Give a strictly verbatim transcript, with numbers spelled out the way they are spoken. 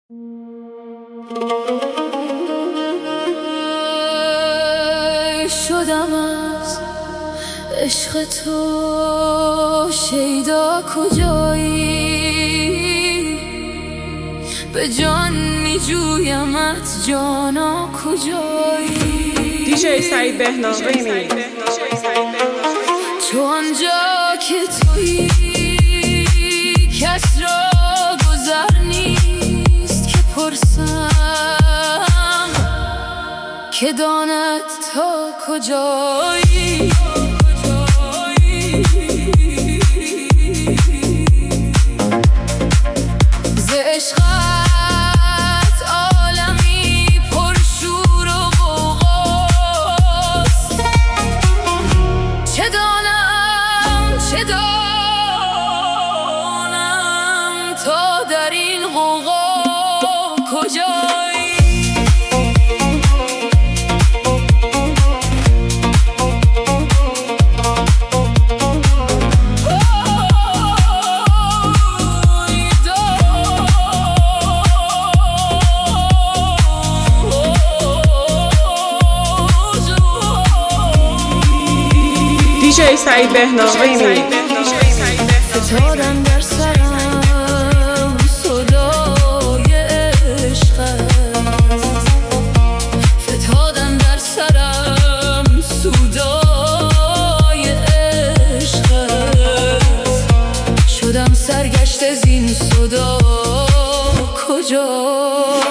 شدم از عشق تو شیدا کجایی، به جان می جویمت جانا کجایی. دیجی سعید بهنام ریمیکس. تو آنجا که تویی کس را گذر نیست که پرسم که داند تا کجایی. ز عشقت عالمی پر شور و غوغاست، چه دانم چه دانم تا در این غوغا کجایی. دیجی سعید بهنام ریمیکس. فتادم در سرم صدای عشقت، فتادم در سرم صدای عشقت، شدم سرگشته زین صدا کجا.